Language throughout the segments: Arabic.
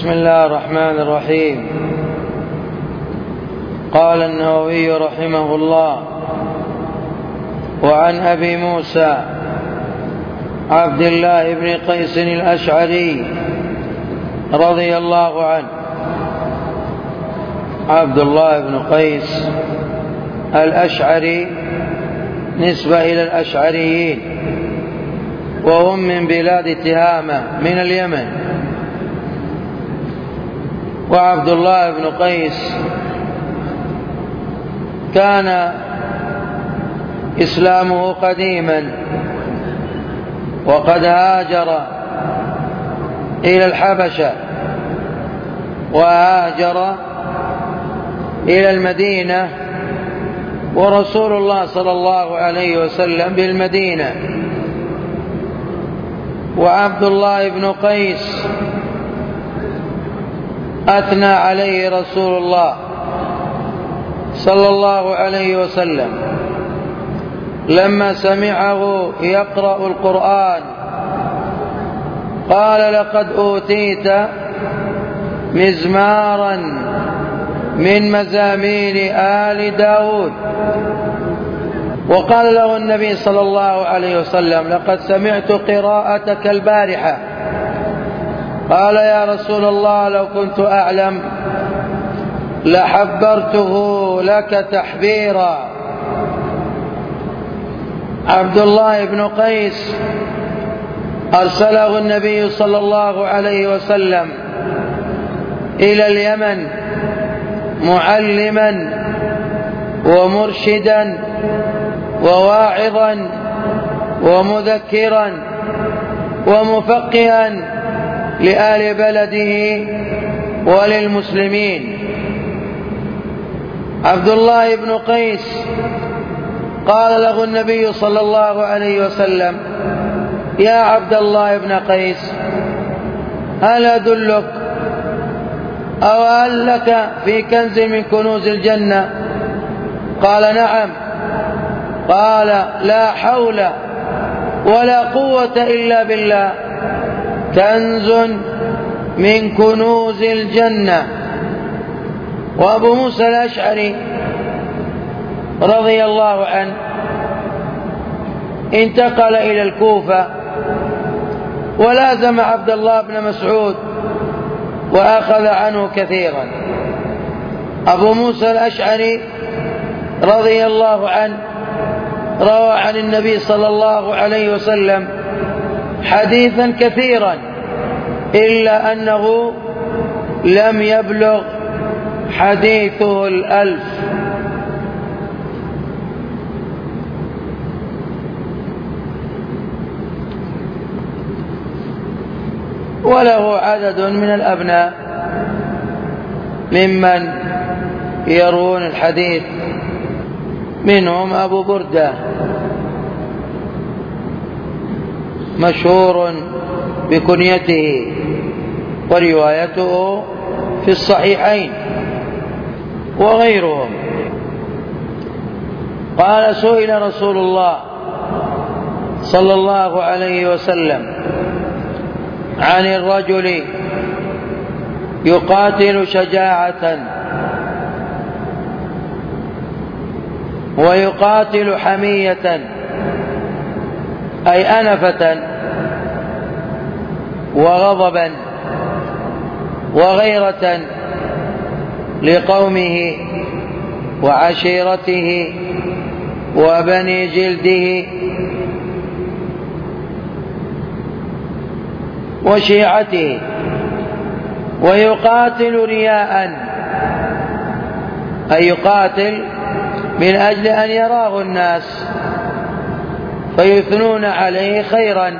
بسم الله الرحمن الرحيم. قال النووي رحمه الله: وعن أبي موسى عبد الله بن قيس الأشعري رضي الله عنه. عبد الله بن قيس الأشعري نسبة إلى الأشعريين، وهم من بلاد تهامة من اليمن. وعبد الله بن قيس كان إسلامه قديما، وقد هاجر إلى الحبشة وهاجر إلى المدينة، ورسول الله صلى الله عليه وسلم بالمدينة. وعبد الله بن قيس أثنى عليه رسول الله صلى الله عليه وسلم لما سمعه يقرأ القرآن، قال: لقد أوتيت مزمارا من مزامير آل داود. وقال له النبي صلى الله عليه وسلم: لقد سمعت قراءتك البارحة. قال: يا رسول الله، لو كنت أعلم لحبرته لك تحبيرا. عبد الله بن قيس أرسله النبي صلى الله عليه وسلم إلى اليمن معلما ومرشدا وواعظا ومذكرا ومفقها لآل بلده وللمسلمين. عبد الله بن قيس قال له النبي صلى الله عليه وسلم: يا عبد الله بن قيس، هل أدلك أو هل لك في كنز من كنوز الجنة؟ قال: نعم. قال: لا حول ولا قوة إلا بالله، كنز من كنوز الجنة. وأبو موسى الأشعري رضي الله عنه انتقل إلى الكوفة ولازم عبد الله بن مسعود وأخذ عنه كثيرا. أبو موسى الأشعري رضي الله عنه روى عن النبي صلى الله عليه وسلم حديثا كثيرا، إلا أنه لم يبلغ حديثه 1000. وله عدد من الأبناء ممن يروون الحديث، منهم أبو بردة مشهور بكنيته وروايته في الصحيحين وغيرهم. قال: سئل رسول الله صلى الله عليه وسلم عن الرجل يقاتل شجاعة ويقاتل حمية، أي أنفة وغضبا وغيرة لقومه وعشيرته وبني جلده وشيعته، ويقاتل رياء، أي يقاتل من أجل أن يراه الناس فيثنون عليه خيرا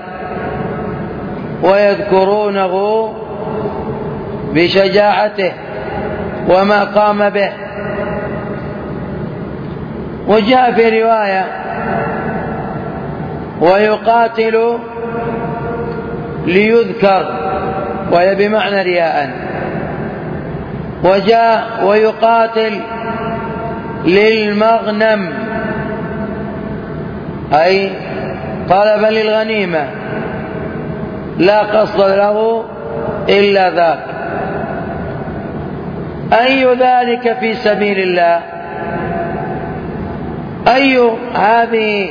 ويذكرونه بشجاعته وما قام به. وجاء في رواية: ويقاتل ليذكر، وهي بمعنى رياء. وجاء: ويقاتل للمغنم، أي طلبا للغنيمة، لا قصد له إلا ذاك. أي ذلك في سبيل الله؟ أي هذه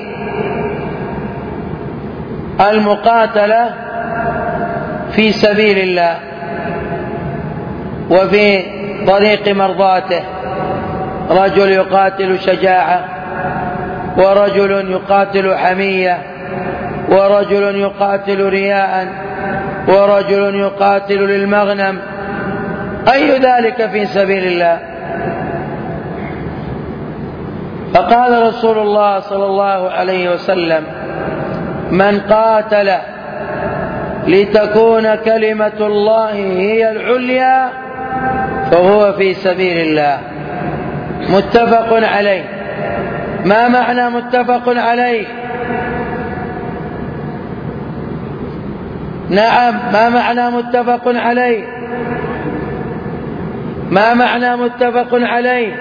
المقاتلة في سبيل الله وفي طريق مرضاته؟ رجل يقاتل شجاعة، ورجل يقاتل حمية، ورجل يقاتل رياء، ورجل يقاتل للمغنم. أي ذلك في سبيل الله؟ فقال رسول الله صلى الله عليه وسلم: من قاتل لتكون كلمة الله هي العليا فهو في سبيل الله. متفق عليه. ما معنى متفق عليه؟ نعم، ما معنى متفق عليه؟ ما معنى متفق عليه؟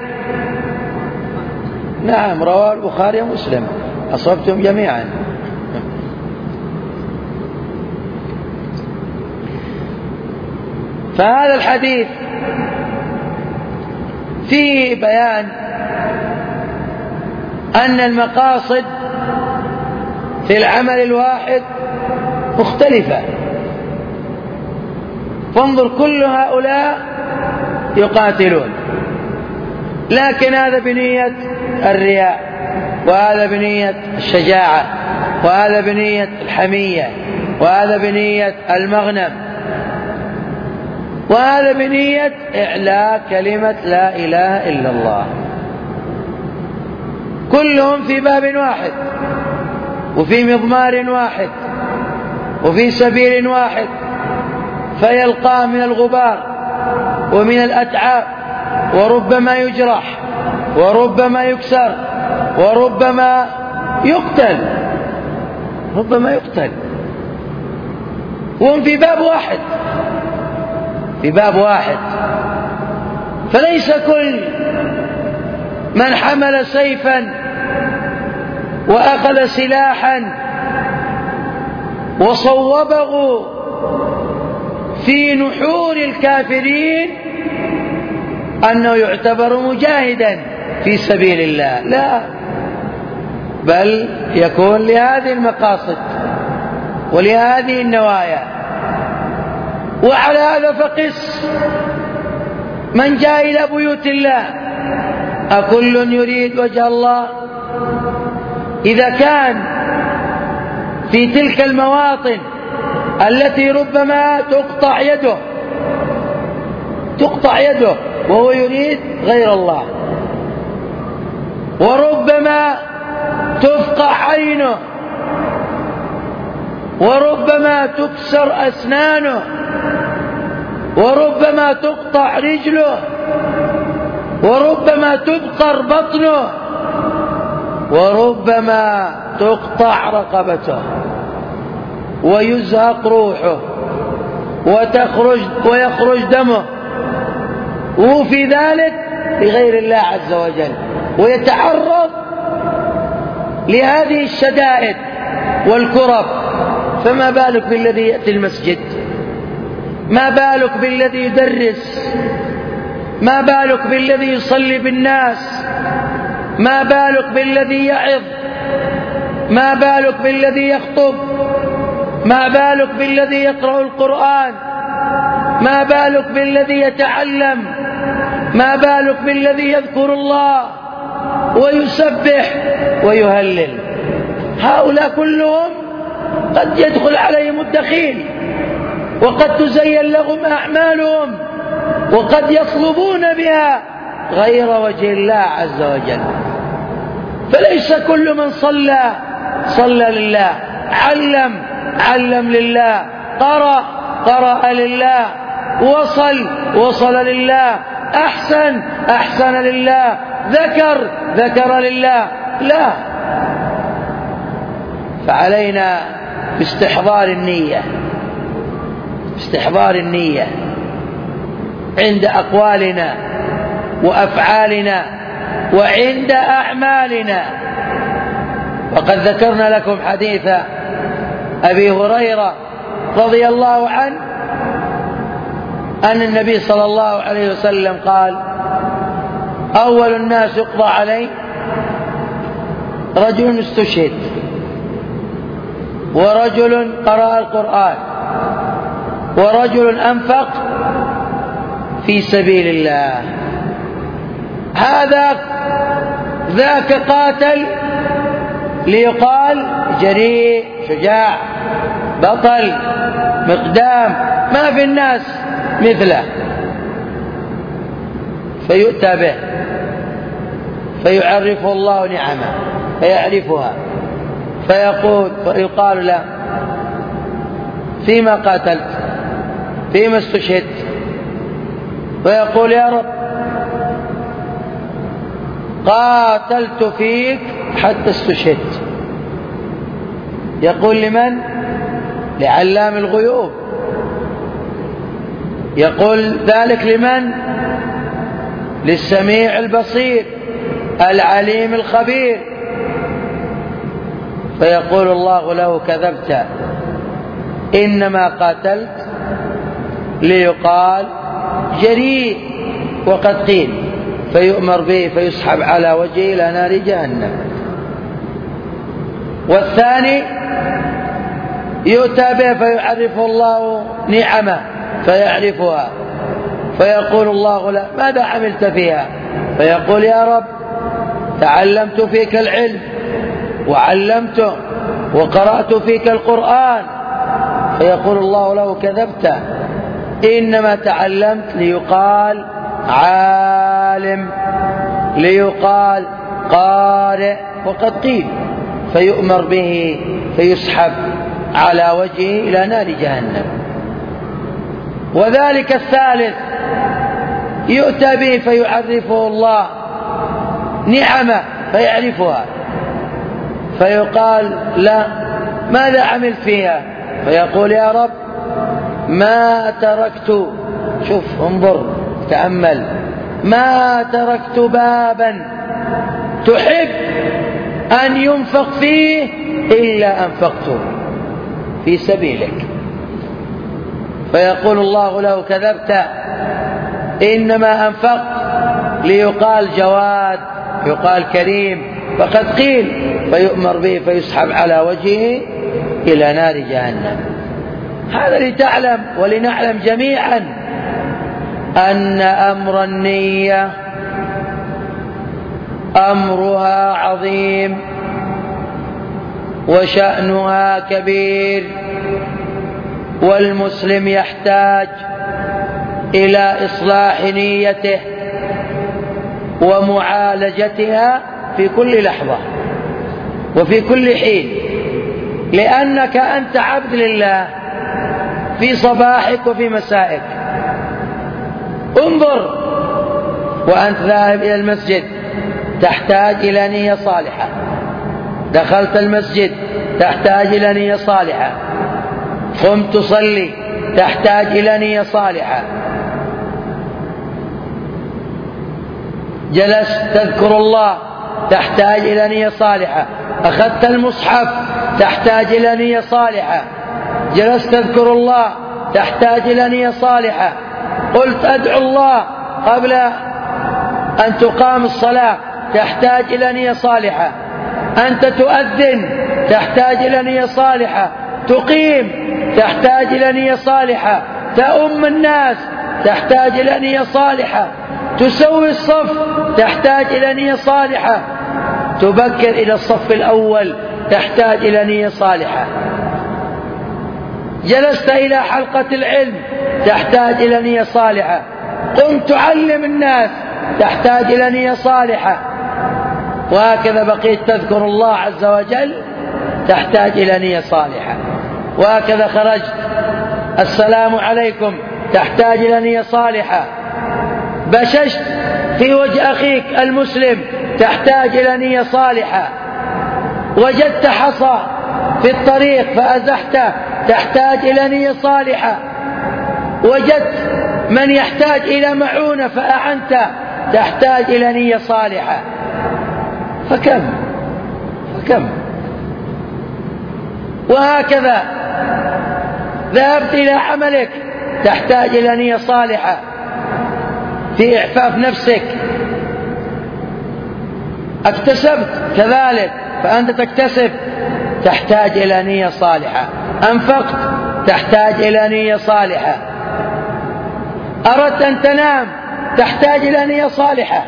نعم، رواه البخاري ومسلم، أصبتم جميعا. فهذا الحديث فيه بيان أن المقاصد في العمل الواحد مختلفة. فانظر، كل هؤلاء يقاتلون، لكن هذا بنية الرياء، وهذا بنية الشجاعة، وهذا بنية الحمية، وهذا بنية المغنم، وهذا بنية إعلاء كلمة لا إله إلا الله. كلهم في باب واحد، وفي مضمار واحد، وفي سبيل واحد، فيلقاه من الغبار ومن الأتعاب، وربما يجرح، وربما يكسر، وربما يقتل، وهم في باب واحد، في باب واحد. فليس كل من حمل سيفا وأخذ سلاحا وصوبه في نحور الكافرين أنه يعتبر مجاهدا في سبيل الله، لا، بل يكون لهذه المقاصد ولهذه النوايا. وعلى هذا فقس من جاء إلى بيوت الله: أكل يريد وجه الله؟ إذا كان في تلك المواطن التي ربما تقطع يده وهو يريد غير الله، وربما تفقع عينه، وربما تكسر أسنانه، وربما تقطع رجله، وربما تبقر بطنه، وربما تقطع رقبته ويزهق روحه ويخرج دمه، وفي ذلك لغير الله عز وجل، ويتعرض لهذه الشدائد والكرب. فما بالك بالذي يأتي المسجد؟ ما بالك بالذي يدرس؟ ما بالك بالذي يصلي بالناس؟ ما بالك بالذي يعظ؟ ما بالك بالذي يخطب؟ ما بالك بالذي يقرأ القرآن؟ ما بالك بالذي يتعلم؟ ما بالك بالذي يذكر الله ويسبح ويهلل؟ هؤلاء كلهم قد يدخل عليهم الدخيل، وقد تزين لهم أعمالهم، وقد يطلبون بها غير وجه الله عز وجل. فليس كل من صلى لله، علم لله، قرأ لله، وصل لله، أحسن لله، ذكر لله، لا. فعلينا باستحضار النية عند أقوالنا وأفعالنا وعند أعمالنا. وقد ذكرنا لكم حديث أبي هريرة رضي الله عنه أن النبي صلى الله عليه وسلم قال: أول الناس يقضى عليه رجل استشهد، ورجل قرأ القرآن، ورجل أنفق في سبيل الله. هذا ذاك قاتل ليقال جريء، شجاع، بطل، مقدام، ما في الناس مثله، فيؤتى به فيعرفه الله نعمه فيعرفها، فيقال له: فيما قاتلت؟ فيما استشهدت؟ ويقول: يا رب قاتلت فيك حتى استشهدت. يقول: لمن؟ لعلام الغيوب. يقول ذلك لمن؟ للسميع البصير العليم الخبير. فيقول الله له: كذبت، إنما قاتلت ليقال جريء وقد قيل، فيؤمر به فيسحب على وجهه إلى نار جهنم. والثاني يؤتى به فيعرفه الله نعمه فيعرفها، فيقول الله له: ماذا عملت فيها؟ فيقول: يا رب تعلمت فيك العلم وعلمته وقرأت فيك القرآن. فيقول الله له: كذبت، إنما تعلمت ليقال عالم، ليقال قارئ وقد قيل، فيؤمر به فيسحب على وجهه إلى نار جهنم. وذلك الثالث يؤتى به فيعرفه الله نعمه فيعرفها، فيقال: لا، ماذا عملت فيها؟ فيقول: يا رب ما تركت، شوف انظر تأمل، ما تركت بابا تحب أن ينفق فيه إلا أنفقته في سبيلك. فيقول الله له: كذبت، إنما أنفقت ليقال جواد، يقال كريم، فقد قيل، فيؤمر به فيسحب على وجهه إلى نار جهنم. هذا لتعلم ولنعلم جميعا أن أمر النية أمرها عظيم وشأنها كبير، والمسلم يحتاج إلى إصلاح نيته ومعالجتها في كل لحظة وفي كل حين، لأنك أنت عبد لله في صباحك وفي مسائك. انظر وأنت ذاهب إلى المسجد تحتاج إلى نية صالحة، دخلت المسجد تحتاج إلى نية صالحة، قمت تصلي تحتاج إلى نية صالحة، جلست تذكر الله تحتاج إلى نية صالحة، أخذت المصحف تحتاج إلى نية صالحة، جلست تذكر الله تحتاج إلى نية صالحة، قلت أدعو الله قبل أن تقام الصلاة تحتاج إلى نية صالحة، أنت تؤذن تحتاج إلى نية صالحة، تقيم تحتاج إلى نية صالحة، تؤم الناس تحتاج إلى نية صالحة، تسوي الصف تحتاج إلى نية صالحة، تبكر إلى الصف الأول تحتاج إلى نية صالحة، جلست إلى حلقة العلم تحتاج إلى نية صالحة، قمت تعلم الناس تحتاج إلى نية صالحة، وهكذا بقيت تذكر الله عز وجل تحتاج إلى نية صالحة، وهكذا خرجت السلام عليكم تحتاج إلى نية صالحة، بششت في وجه أخيك المسلم تحتاج إلى نية صالحة، وجدت حصى في الطريق فأزحته تحتاج إلى نية صالحة، وجدت من يحتاج إلى معونة فأعنته تحتاج إلى نية صالحة. فكم وهكذا ذهبت إلى عملك تحتاج إلى نية صالحة في إعفاف نفسك. اكتسبت كذلك فأنت تكتسب، تحتاج إلى نية صالحة. أنفقت تحتاج إلى نية صالحة. أردت أن تنام تحتاج إلى نية صالحة.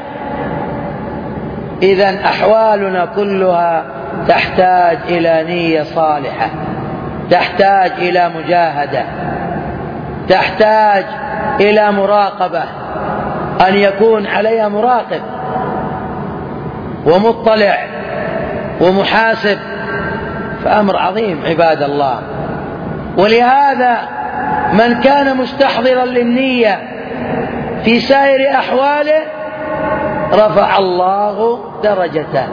إذن أحوالنا كلها تحتاج إلى نية صالحة، تحتاج إلى مجاهدة، تحتاج إلى مراقبة، أن يكون عليها مراقب ومطلع ومحاسب، فأمر عظيم عباد الله. ولهذا من كان مستحضرا للنية في سائر أحواله رفع الله درجته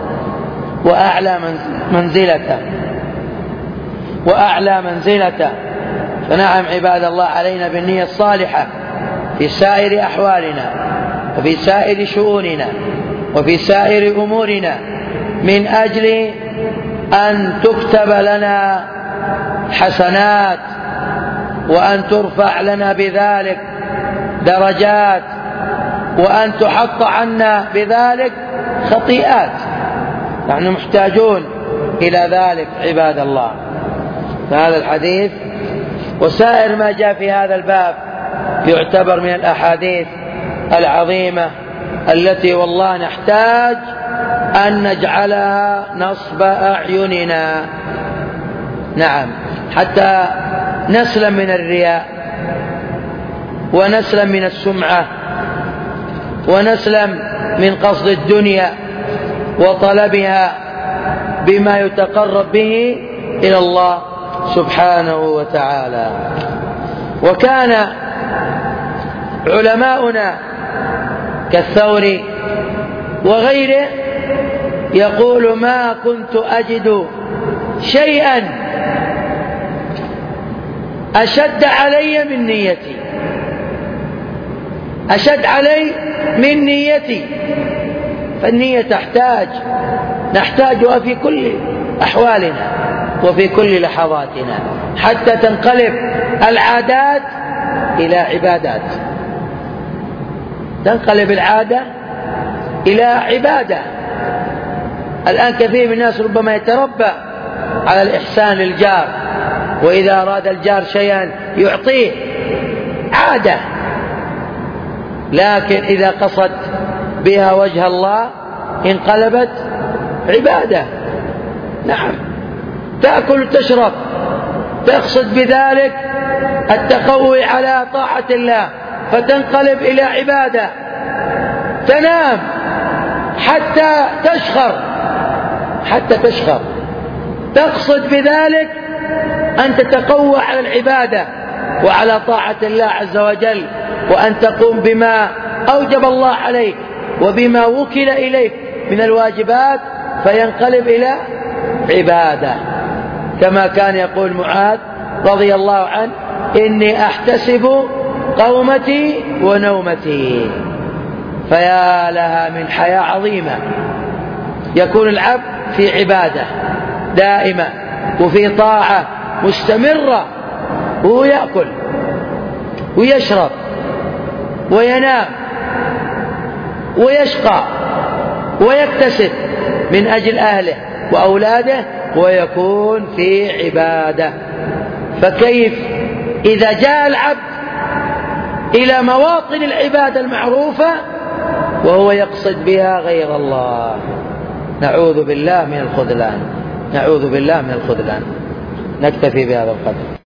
وأعلى منزلته. فنعم عباد الله، علينا بالنية الصالحة في سائر أحوالنا وفي سائر شؤوننا وفي سائر أمورنا، من أجل أن تكتب لنا حسنات وأن ترفع لنا بذلك درجات وأن تحط عنا بذلك خطيئات. نحن محتاجون إلى ذلك عباد الله. فهذا الحديث وسائر ما جاء في هذا الباب يعتبر من الأحاديث العظيمة التي والله نحتاج أن نجعلها نصب أعيننا، نعم، حتى نسلم من الرياء ونسلم من السمعة ونسلم من قصد الدنيا وطلبها بما يتقرب به إلى الله سبحانه وتعالى. وكان علماؤنا كالثوري وغيره يقول: ما كنت أجد شيئا أشد علي من نيتي، أشد علي من نيتي. فالنية نحتاجها في كل أحوالنا وفي كل لحظاتنا حتى تنقلب العادات إلى عبادات، تنقلب العادة إلى عبادة. الآن كثير من الناس ربما يتربى على الإحسان للجار، وإذا أراد الجار شيئا يعطيه عادة، لكن إذا قصد بها وجه الله انقلبت عبادة. نعم، تأكل وتشرب تقصد بذلك التقوي على طاعة الله فتنقلب إلى عبادة. تنام حتى تشخر تقصد بذلك أن تتقوى على العبادة وعلى طاعة الله عز وجل، وأن تقوم بما أوجب الله عليك وبما وكل إليك من الواجبات، فينقلب إلى عبادة. كما كان يقول معاذ رضي الله عنه: إني أحتسب قومتي ونومتي. فيا لها من حياة عظيمة، يكون العبد في عبادة دائمة وفي طاعة مستمرة، وهو يأكل ويشرب وينام ويشقى ويكتسب من أجل أهله وأولاده، ويكون في عبادة. فكيف إذا جاء العبد إلى مواطن العبادة المعروفة وهو يقصد بها غير الله؟ نعوذ بالله من الخذلان، نعوذ بالله من الخذلان. نكتفي بهذا القدر.